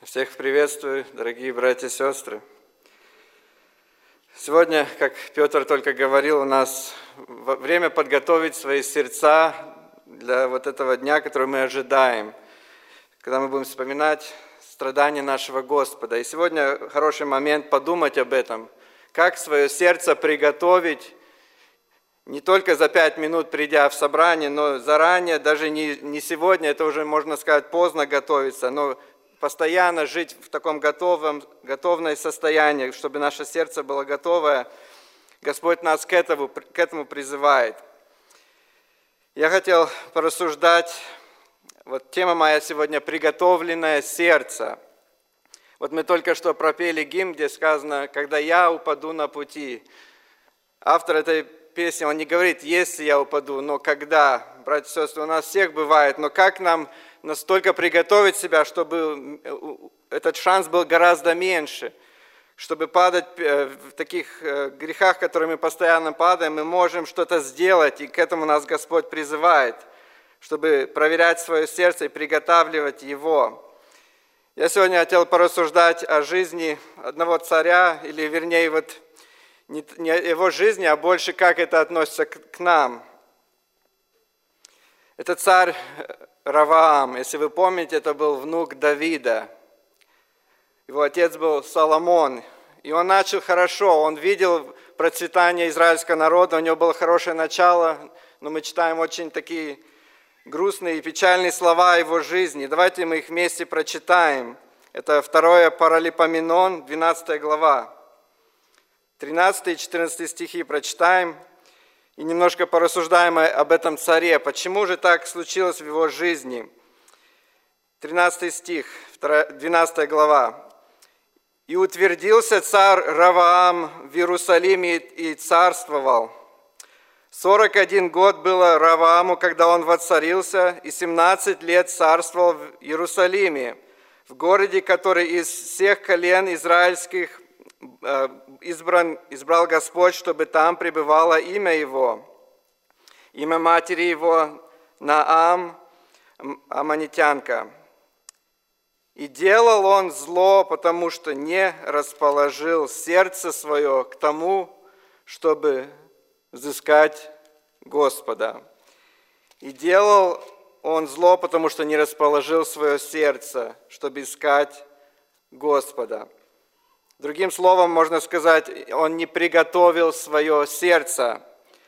Всех приветствую, дорогие братья и сестры. Сегодня, как Петр только говорил, у нас время подготовить свои сердца для вот этого дня, который мы ожидаем, когда мы будем вспоминать страдания нашего Господа. И сегодня хороший момент подумать об этом, как свое сердце приготовить, не только за 5 минут придя в собрание, но заранее, даже не сегодня, это уже, можно сказать, поздно готовиться, но постоянно жить в таком готовном состоянии, чтобы наше сердце было готовое. Господь нас к этому призывает. Я хотел порассуждать, вот тема моя сегодня «Приготовленное сердце». Вот мы только что пропели гимн, где сказано «Когда я упаду на пути». Автор этой песни, он не говорит «если я упаду», но «когда». Братья и сестры, у нас всех бывает, но как нам настолько приготовить себя, чтобы этот шанс был гораздо меньше, чтобы падать в таких грехах, в которые мы постоянно падаем, мы можем что-то сделать, и к этому нас Господь призывает, чтобы проверять свое сердце и приготавливать его. Я сегодня хотел порассуждать о жизни одного царя, или вернее, вот не его жизни, а больше как это относится к нам. Это царь Раваам, если вы помните, это был внук Давида. Его отец был Соломон. И он начал хорошо, он видел процветание израильского народа, у него было хорошее начало, но мы читаем очень такие грустные и печальные слова о его жизни. Давайте мы их вместе прочитаем. Это 2 Паралипоменон, 12 глава. 13 и 14 стихи прочитаем. И немножко порассуждаем об этом царе. Почему же так случилось в его жизни? 13 стих, 12 глава. «И утвердился царь Раваам в Иерусалиме и царствовал. 41 год было Равааму, когда он воцарился, и 17 лет царствовал в Иерусалиме, в городе, который из всех колен израильских избрал Господь, чтобы там пребывало имя Его. Имя матери Его Наам, аммонитянка. И делал он зло, потому что не расположил сердце свое к тому, чтобы взыскать Господа. И делал он зло, потому что не расположил свое сердце, чтобы искать Господа. Другим словом, можно сказать, он не приготовил свое сердце.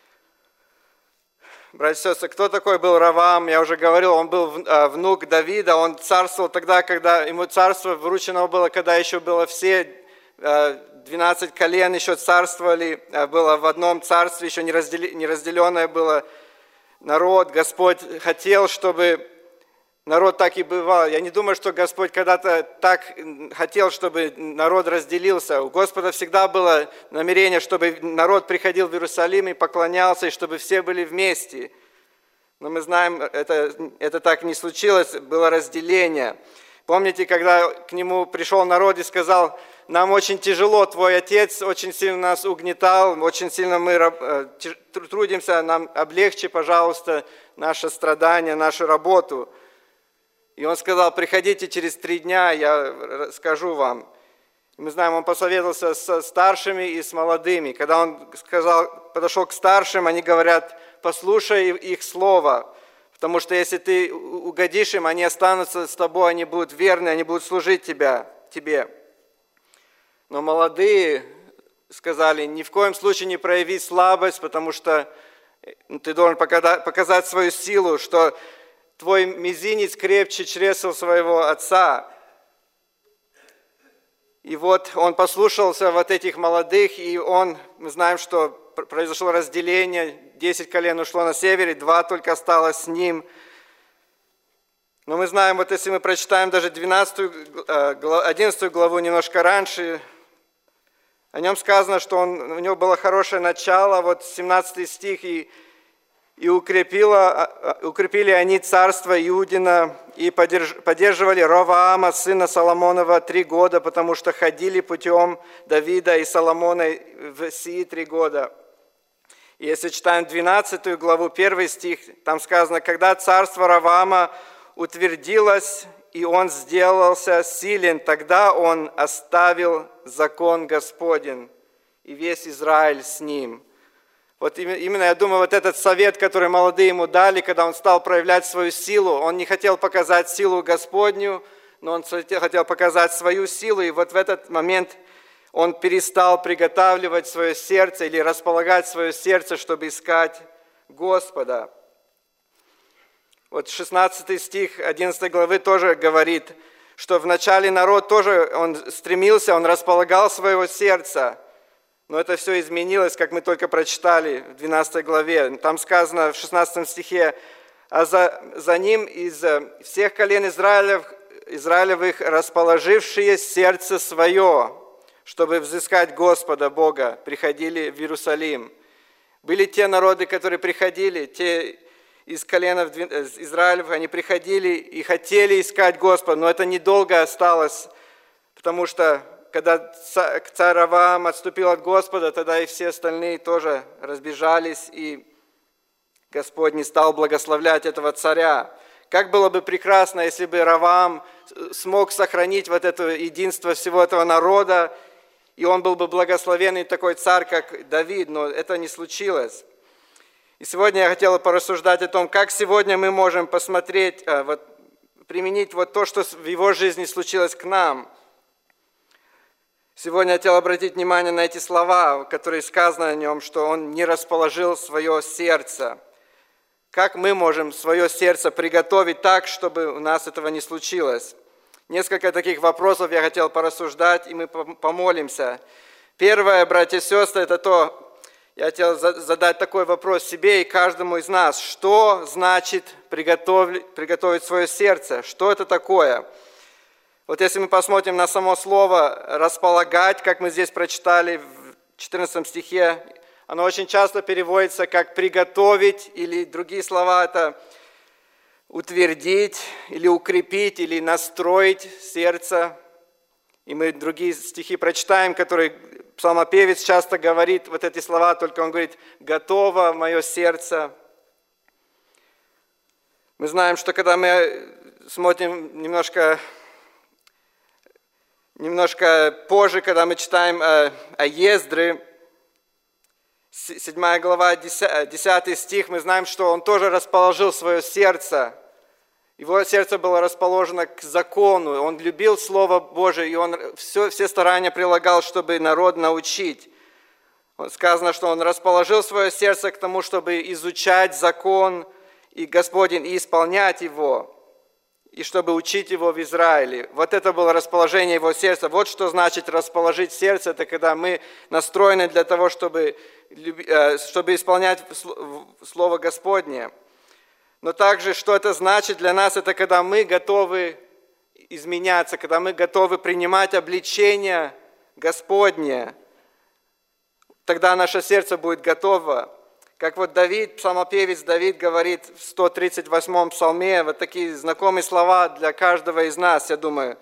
Братья и сестры, кто такой был Раваам? Я уже говорил, он был внук Давида, он царствовал тогда, когда ему царство вручено было, когда еще было все 12 колен еще царствовали, было в одном царстве, еще не разделенное было народ. Господь хотел, чтобы народ так и бывал. Я не думаю, что Господь когда-то так хотел, чтобы народ разделился. У Господа всегда было намерение, чтобы народ приходил в Иерусалим и поклонялся, и чтобы все были вместе. Но мы знаем, это так не случилось, было разделение. Помните, когда к нему пришел народ и сказал: нам очень тяжело, твой отец очень сильно нас угнетал, очень сильно мы трудимся, нам облегчи, пожалуйста, наше страдание, нашу работу. И он сказал: приходите через 3 дня, я расскажу вам. И мы знаем, он посоветовался со старшими и с молодыми. Когда он подошел к старшим, они говорят: послушай их слово, потому что если ты угодишь им, они останутся с тобой, они будут верны, они будут служить тебе. Но молодые сказали: ни в коем случае не прояви слабость, потому что ты должен показать свою силу, что твой мизинец крепче чресел своего отца. И вот он послушался вот этих молодых, и мы знаем, что произошло разделение, 10 колен ушло на севере, 2 только осталось с ним. Но мы знаем, вот если мы прочитаем даже 11 главу немножко раньше, о нем сказано, что у него было хорошее начало, вот 17 стих, и укрепили они царство Иудина и поддерживали Роваама, сына Соломонова, 3 года, потому что ходили путем Давида и Соломона в сии 3 года. И если читаем 12 главу, 1 стих, там сказано: когда царство Роваама утвердилось и он сделался силен. Тогда он оставил закон Господень, и весь Израиль с ним». Вот именно, я думаю, вот этот совет, который молодые ему дали, когда он стал проявлять свою силу, он не хотел показать силу Господню, но он хотел показать свою силу, и вот в этот момент он перестал приготавливать свое сердце или располагать свое сердце, чтобы искать Господа. Вот 16 стих 11 главы тоже говорит, что вначале народ тоже, он стремился, он располагал своего сердца, но это все изменилось, как мы только прочитали в 12 главе. Там сказано в 16 стихе: «А за ним из всех колен Израилевых расположившие сердце свое, чтобы взыскать Господа Бога, приходили в Иерусалим». Были те народы, которые приходили, те из коленов Израилев, они приходили и хотели искать Господа, но это недолго осталось, потому что когда царь Раваам отступил от Господа, тогда и все остальные тоже разбежались, и Господь не стал благословлять этого царя. Как было бы прекрасно, если бы Раваам смог сохранить вот это единство всего этого народа, и он был бы благословенный такой царь, как Давид, но это не случилось. И сегодня я хотел порассуждать о том, как сегодня мы можем посмотреть, применить вот то, что в его жизни случилось к нам. Сегодня я хотел обратить внимание на эти слова, которые сказаны о нем, что он не расположил свое сердце. Как мы можем свое сердце приготовить так, чтобы у нас этого не случилось? Несколько таких вопросов я хотел порассуждать, и мы помолимся. Первое, братья и сестры, это то, я хотел задать такой вопрос себе и каждому из нас. Что значит приготовить свое сердце? Что это такое? Вот если мы посмотрим на само слово «располагать», как мы здесь прочитали в 14 стихе, оно очень часто переводится как «приготовить», или другие слова – это «утвердить», или «укрепить», или «настроить сердце». И мы другие стихи прочитаем, которые псалмопевец часто говорит вот эти слова, только он говорит «готово мое сердце». Мы знаем, что когда мы смотрим немножко позже, когда мы читаем о Ездре, 7 глава, 10 стих, мы знаем, что он тоже расположил свое сердце. Его сердце было расположено к закону, он любил Слово Божие, и он все старания прилагал, чтобы народ научить. Сказано, что он расположил свое сердце к тому, чтобы изучать закон и Господень, и исполнять его, и чтобы учить его в Израиле. Вот это было расположение его сердца. Вот что значит расположить сердце, это когда мы настроены для того, чтобы исполнять Слово Господне. Но также, что это значит для нас, это когда мы готовы изменяться, когда мы готовы принимать обличение Господне, тогда наше сердце будет готово. Как вот Давид, псалмопевец Давид говорит в 138-м псалме, вот такие знакомые слова для каждого из нас, я думаю,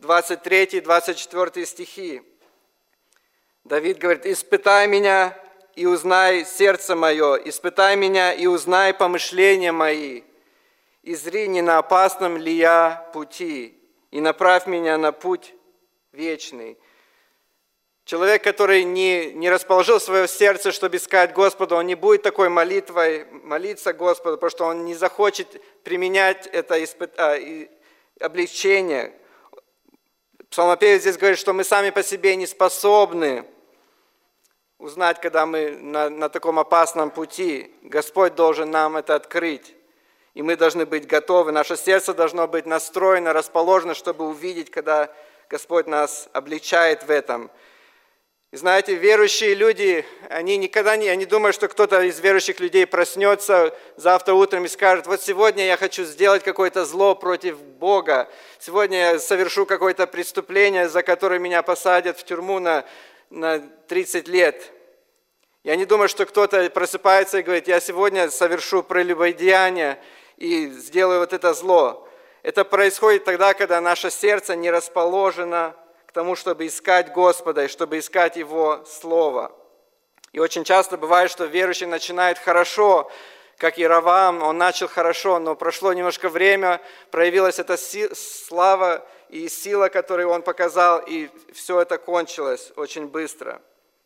23-24 стихи. Давид говорит: «Испытай меня и узнай сердце мое, испытай меня и узнай помышления мои, и зри, не на опасном ли я пути, и направь меня на путь вечный». Человек, который не расположил свое сердце, чтобы искать Господа, он не будет такой молитвой молиться Господу, потому что он не захочет применять это облегчение. Псалмопевец здесь говорит, что мы сами по себе не способны узнать, когда мы на таком опасном пути. Господь должен нам это открыть, и мы должны быть готовы. Наше сердце должно быть настроено, расположено, чтобы увидеть, когда Господь нас обличает в этом. И знаете, верующие люди, они не думают, что кто-то из верующих людей проснется завтра утром и скажет: вот сегодня я хочу сделать какое-то зло против Бога, сегодня я совершу какое-то преступление, за которое меня посадят в тюрьму на 30 лет. Я не думаю, что кто-то просыпается и говорит: я сегодня совершу прелюбодеяние и сделаю вот это зло. Это происходит тогда, когда наше сердце не расположено тому, чтобы искать Господа и чтобы искать Его Слово. И очень часто бывает, что верующий начинает хорошо, как и Раваам, он начал хорошо, но прошло немножко время, проявилась эта слава и сила, которую он показал, и все это кончилось очень быстро.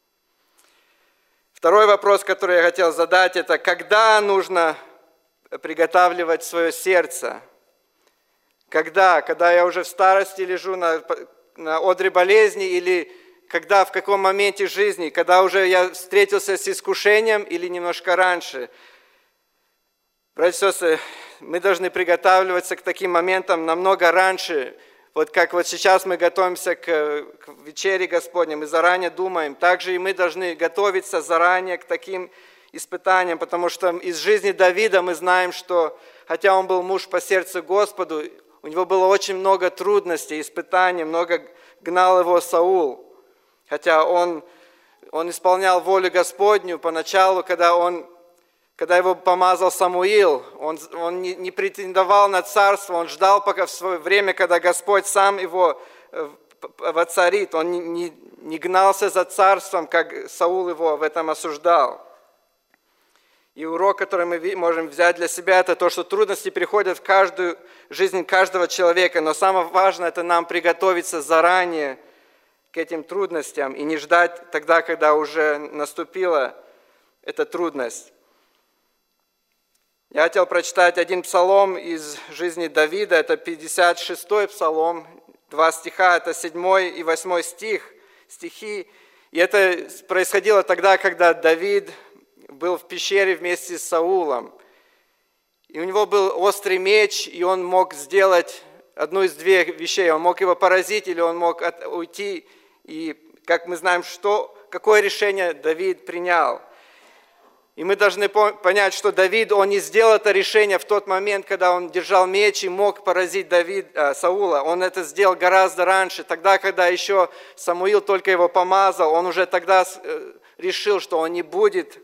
Второй вопрос, который я хотел задать, это когда нужно приготавливать свое сердце? Когда я уже в старости лежу на одре болезни, или когда, в каком моменте жизни, когда уже я встретился с искушением, или немножко раньше? Братья и сестры, мы должны приготавливаться к таким моментам намного раньше. Вот как вот сейчас мы готовимся к вечере Господней, мы заранее думаем, также и мы должны готовиться заранее к таким испытаниям, потому что из жизни Давида мы знаем, что хотя он был муж по сердцу Господу, у него было очень много трудностей, испытаний, много гнал его Саул. Хотя он исполнял волю Господню поначалу, когда его помазал Самуил, он не претендовал на царство, он ждал пока в свое время, когда Господь сам его воцарит. Он не гнался за царством, как Саул его в этом осуждал. И урок, который мы можем взять для себя, это то, что трудности приходят в каждую жизнь каждого человека, но самое важное, это нам приготовиться заранее к этим трудностям и не ждать тогда, когда уже наступила эта трудность. Я хотел прочитать один псалом из жизни Давида, это 56-й псалом, 2 стиха, это 7 и 8 стихи. И это происходило тогда, когда Давид был в пещере вместе с Саулом. И у него был острый меч, и он мог сделать одну из двух вещей. Он мог его поразить, или он мог уйти. И как мы знаем, какое решение Давид принял. И мы должны понять, что Давид, он не сделал это решение в тот момент, когда он держал меч и мог поразить Саула. Он это сделал гораздо раньше, тогда, когда еще Самуил только его помазал. Он уже тогда решил, что он не будет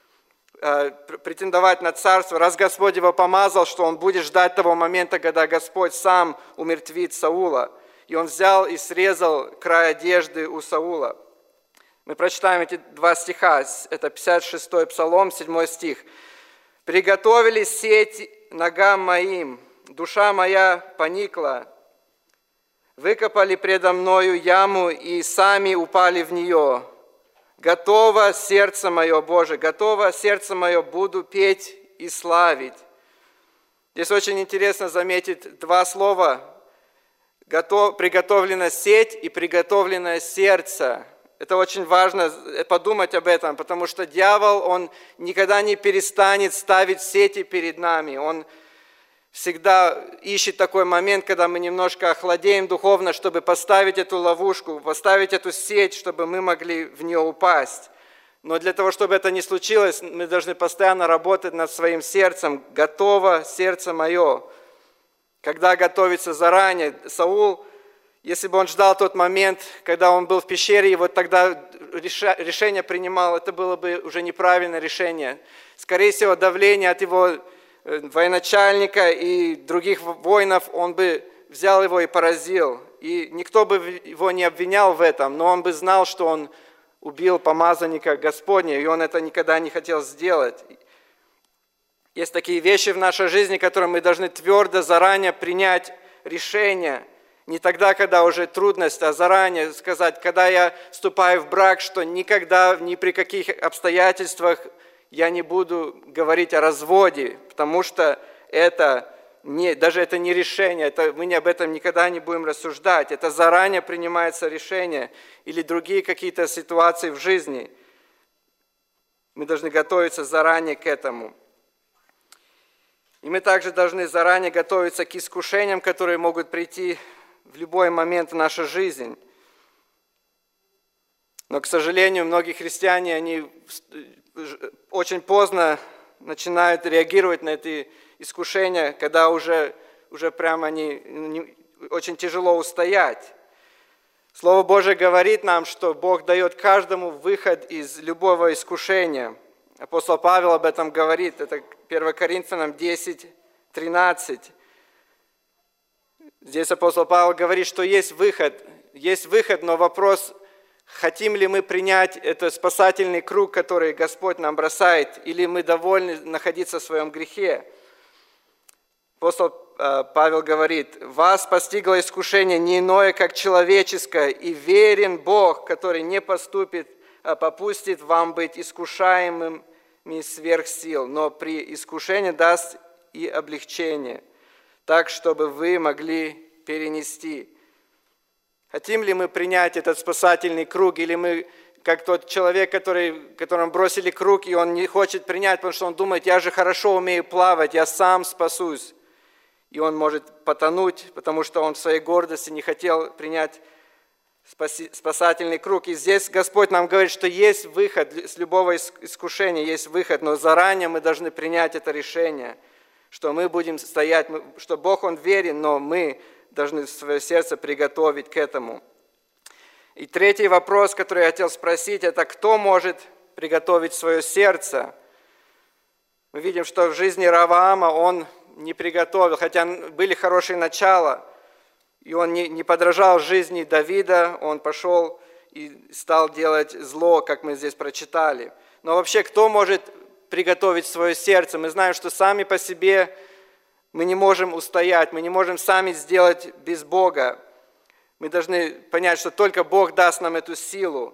претендовать на царство. Раз Господь его помазал, что он будет ждать того момента, когда Господь сам умертвит Саула. И он взял и срезал край одежды у Саула. Мы прочитаем эти 2 стиха, это 56-й псалом, 7 стих. «Приготовили сеть ногам моим, душа моя поникла. Выкопали предо мною яму и сами упали в нее. Готово сердце мое, Боже, готово сердце мое, буду петь и славить». Здесь очень интересно заметить 2 слова. Приготовлена сеть и приготовленное сердце. Это очень важно подумать об этом, потому что дьявол, он никогда не перестанет ставить сети перед нами. Он всегда ищет такой момент, когда мы немножко охладеем духовно, чтобы поставить эту ловушку, поставить эту сеть, чтобы мы могли в нее упасть. Но для того, чтобы это не случилось, мы должны постоянно работать над своим сердцем. Готово сердце мое. Когда готовиться заранее, Саул, если бы он ждал тот момент, когда он был в пещере, и вот тогда решение принимал, это было бы уже неправильное решение. Скорее всего, давление от его военачальника и других воинов, он бы взял его и поразил. И никто бы его не обвинял в этом, но он бы знал, что он убил помазанника Господня, и он это никогда не хотел сделать. Есть такие вещи в нашей жизни, которые мы должны твердо заранее принять решение. Не тогда, когда уже трудность, а заранее сказать, когда я вступаю в брак, что никогда, ни при каких обстоятельствах я не буду говорить о разводе, потому что даже это не решение, мы об этом никогда не будем рассуждать. Это заранее принимается решение или другие какие-то ситуации в жизни. Мы должны готовиться заранее к этому. И мы также должны заранее готовиться к искушениям, которые могут прийти в любой момент в нашу жизнь. Но, к сожалению, многие христиане, они очень поздно начинают реагировать на эти искушения, когда уже прямо очень тяжело устоять. Слово Божие говорит нам, что Бог дает каждому выход из любого искушения. Апостол Павел об этом говорит, это 1 Коринфянам 10:13. Здесь апостол Павел говорит, что есть выход, но вопрос, Хотим ли мы принять этот спасательный круг, который Господь нам бросает, или мы довольны находиться в своем грехе? Апостол Павел говорит: «Вас постигло искушение не иное, как человеческое, и верен Бог, который не поступит, а попустит вам быть искушаемыми сверх сил, но при искушении даст и облегчение, так, чтобы вы могли перенести». Хотим ли мы принять этот спасательный круг, или мы, как тот человек, которому бросили круг, и он не хочет принять, потому что он думает: я же хорошо умею плавать, я сам спасусь. И он может потонуть, потому что он в своей гордости не хотел принять спасательный круг. И здесь Господь нам говорит, что есть выход, с любого искушения есть выход, но заранее мы должны принять это решение, что мы будем стоять, что Бог, Он верен, но мы должны свое сердце приготовить к этому. И третий вопрос, который я хотел спросить, это: кто может приготовить свое сердце? Мы видим, что в жизни Раваама он не приготовил, хотя были хорошие начала, и он не подражал жизни Давида, он пошел и стал делать зло, как мы здесь прочитали. Но вообще, кто может приготовить свое сердце? Мы знаем, что сами по себе мы не можем устоять, мы не можем сами сделать без Бога. Мы должны понять, что только Бог даст нам эту силу.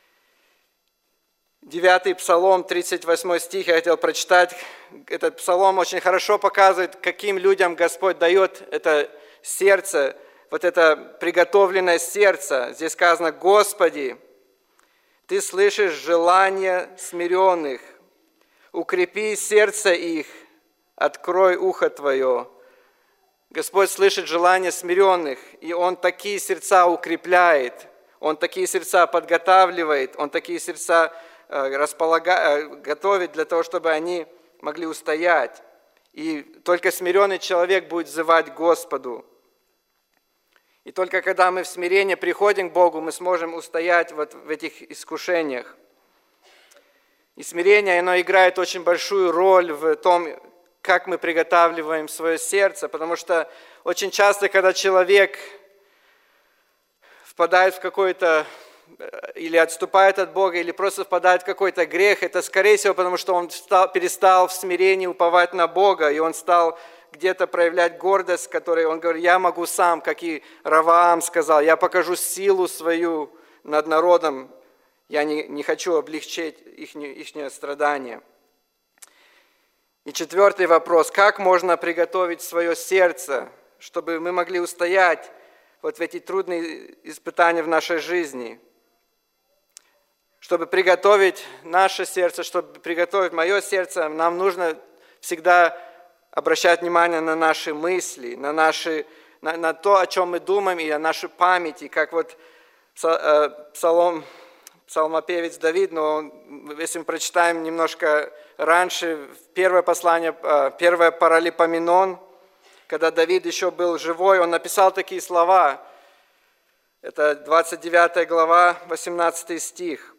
9 Псалом, 38 стих я хотел прочитать. Этот псалом очень хорошо показывает, каким людям Господь дает это сердце, вот это приготовленное сердце. Здесь сказано: «Господи, Ты слышишь желания смиренных, укрепи сердце их, открой ухо Твое». Господь слышит желания смиренных, и Он такие сердца укрепляет, Он такие сердца подготавливает, Он такие сердца готовит для того, чтобы они могли устоять. И только смиренный человек будет взывать к Господу. И только когда мы в смирении приходим к Богу, мы сможем устоять вот в этих искушениях. И смирение, оно играет очень большую роль в том, как мы приготавливаем свое сердце, потому что очень часто, когда человек впадает в какой-то, или отступает от Бога, или просто впадает в какой-то грех, это, скорее всего, потому что он перестал в смирении уповать на Бога, и он стал где-то проявлять гордость, которой он говорит: я могу сам, как и Раваам сказал, я покажу силу свою над народом, я не хочу облегчить их страдания. И четвертый вопрос: как можно приготовить свое сердце, чтобы мы могли устоять вот в эти трудные испытания в нашей жизни? Чтобы приготовить наше сердце, чтобы приготовить мое сердце, нам нужно всегда обращать внимание на наши мысли, на то, о чем мы думаем, и на наши памяти, как вот псалмопевец Давид, но если мы прочитаем немножко раньше, первое Паралипоменон, когда Давид еще был живой, он написал такие слова. Это 29 глава, 18 стих.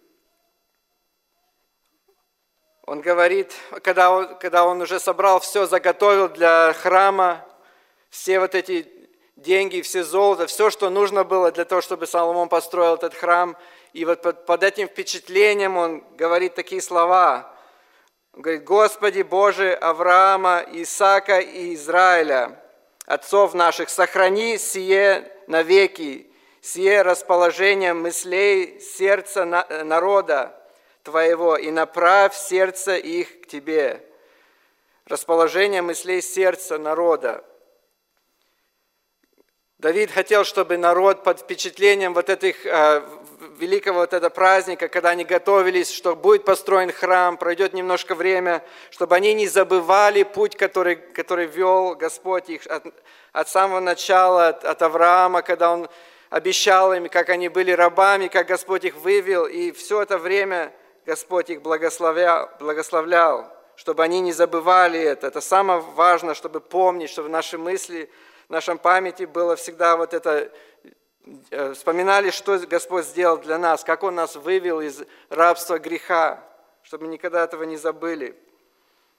Он говорит, когда он уже собрал все, заготовил для храма, все вот эти деньги, все золото, все, что нужно было для того, чтобы Соломон построил этот храм. И вот под этим впечатлением он говорит такие слова. Он говорит: «Господи Боже Авраама, Исаака и Израиля, отцов наших, сохрани сие навеки, сие расположение мыслей сердца народа Твоего, и направь сердце их к Тебе». Расположение мыслей сердца народа. Давид хотел, чтобы народ под впечатлением вот этих великого вот этого праздника, когда они готовились, что будет построен храм, пройдет немножко время, чтобы они не забывали путь, который вел Господь их от самого начала, от Авраама, когда Он обещал им, как они были рабами, как Господь их вывел, и все это время Господь их благословлял, чтобы они не забывали это. Это самое важное, чтобы помнить, чтобы наши мысли, в нашем памяти было всегда вот это, вспоминали, что Господь сделал для нас, как Он нас вывел из рабства греха, чтобы мы никогда этого не забыли.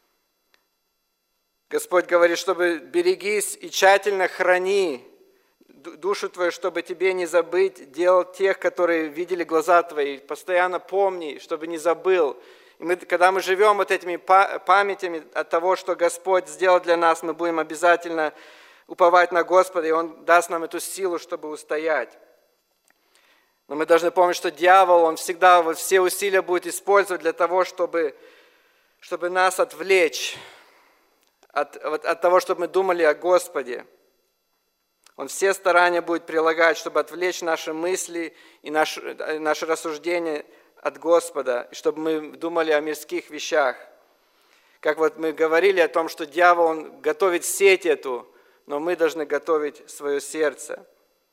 Господь говорит, чтобы берегись и тщательно храни душу твою, чтобы тебе не забыть дел тех, которые видели глаза твои. Постоянно помни, чтобы не забыл. И когда мы живем вот этими памятями от того, что Господь сделал для нас, мы будем обязательно уповать на Господа, и Он даст нам эту силу, чтобы устоять. Но мы должны помнить, что дьявол, он всегда все усилия будет использовать для того, чтобы нас отвлечь от того, чтобы мы думали о Господе. Он все старания будет прилагать, чтобы отвлечь наши мысли и наши рассуждения от Господа, и чтобы мы думали о мирских вещах. Как вот мы говорили о том, что дьявол, он готовит сеть эту, но мы должны готовить свое сердце.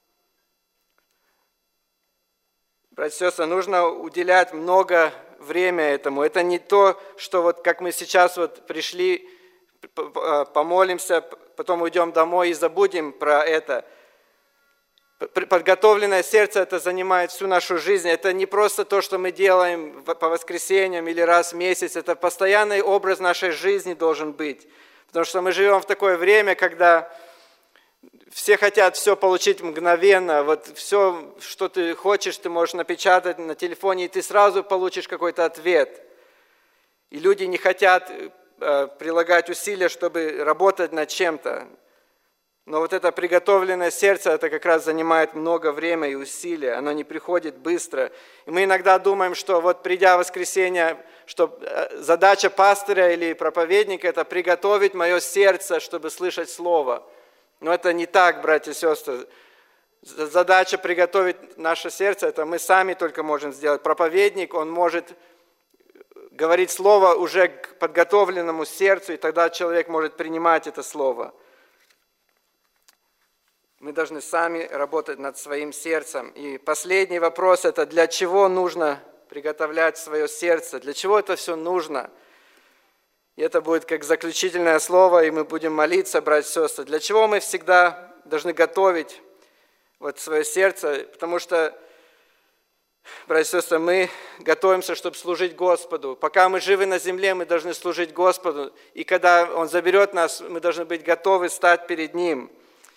Братья и сестры, нужно уделять много времени этому. Это не то, что вот как мы сейчас вот пришли, помолимся, потом уйдем домой и забудем про это. Подготовленное сердце, это занимает всю нашу жизнь. Это не просто то, что мы делаем по воскресеньям или раз в месяц. Это постоянный образ нашей жизни должен быть. Потому что мы живем в такое время, когда все хотят все получить мгновенно. Вот все, что ты хочешь, ты можешь напечатать на телефоне, и ты сразу получишь какой-то ответ. И люди не хотят прилагать усилия, чтобы работать над чем-то. Но вот это приготовленное сердце, это как раз занимает много времени и усилий. Оно не приходит быстро. И мы иногда думаем, что вот придя в воскресенье, что задача пастыря или проповедника – это приготовить мое сердце, чтобы слышать Слово. Но это не так, братья и сестры. Задача приготовить наше сердце, это мы сами только можем сделать. Проповедник, он может говорить Слово уже к подготовленному сердцу, и тогда человек может принимать это Слово. Мы должны сами работать над своим сердцем. И последний вопрос – это для чего нужно приготовлять свое сердце? Для чего это все нужно? И это будет как заключительное слово, и мы будем молиться, братья и сестры. Для чего мы всегда должны готовить вот свое сердце? Потому что, братья и сестры, мы готовимся, чтобы служить Господу. Пока мы живы на земле, мы должны служить Господу. И когда Он заберет нас, мы должны быть готовы стать перед Ним.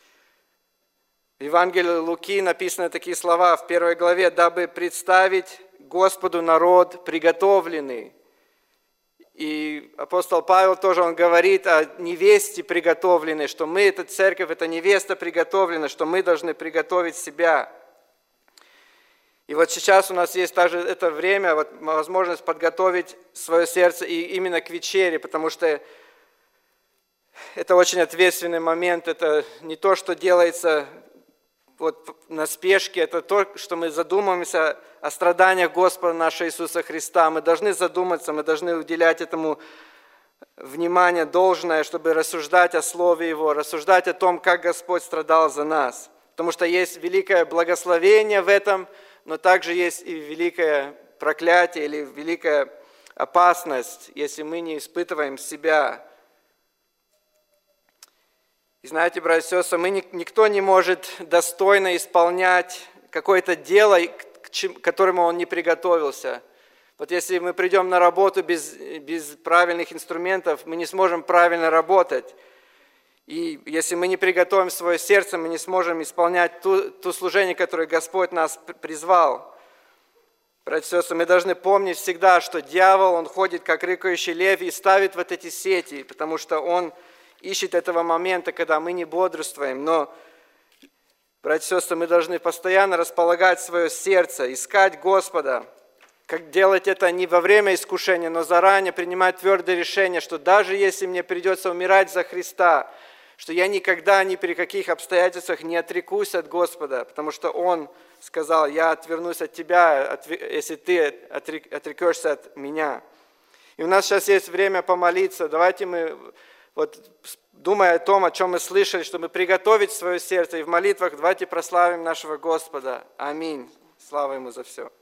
В Евангелии Луки написаны такие слова в 1 главе: «Дабы представить Господу народ приготовленный». И апостол Павел тоже, он говорит о невесте приготовленной, что мы, эта церковь, это невеста приготовленная, что мы должны приготовить себя. И вот сейчас у нас есть также это время, вот возможность подготовить свое сердце и именно к вечере, потому что это очень ответственный момент, это не то, что делается вот на спешке, это то, что мы задумываемся о страданиях Господа нашего Иисуса Христа. Мы должны задуматься, мы должны уделять этому внимание должное, чтобы рассуждать о Слове Его, рассуждать о том, как Господь страдал за нас. Потому что есть великое благословение в этом, но также есть и великое проклятие или великая опасность, если мы не испытываем себя. И знаете, братья и сестры, никто не может достойно исполнять какое-то дело, к которому он не приготовился. Вот если мы придем на работу без правильных инструментов, мы не сможем правильно работать. И если мы не приготовим свое сердце, мы не сможем исполнять ту служение, которое Господь нас призвал. Братья и сестры, мы должны помнить всегда, что дьявол, он ходит как рыкающий лев и ставит вот эти сети, потому что он ищет этого момента, когда мы не бодрствуем. Но, братья и сестры, мы должны постоянно располагать свое сердце, искать Господа. Как делать это не во время искушения, но заранее принимать твердое решение, что даже если мне придется умирать за Христа, что я никогда ни при каких обстоятельствах не отрекусь от Господа, потому что Он сказал: я отвернусь от тебя, если ты отрекешься от меня. И у нас сейчас есть время помолиться. Давайте мы, вот, думая о том, о чем мы слышали, чтобы приготовить свое сердце, и в молитвах давайте прославим нашего Господа. Аминь. Слава Ему за все.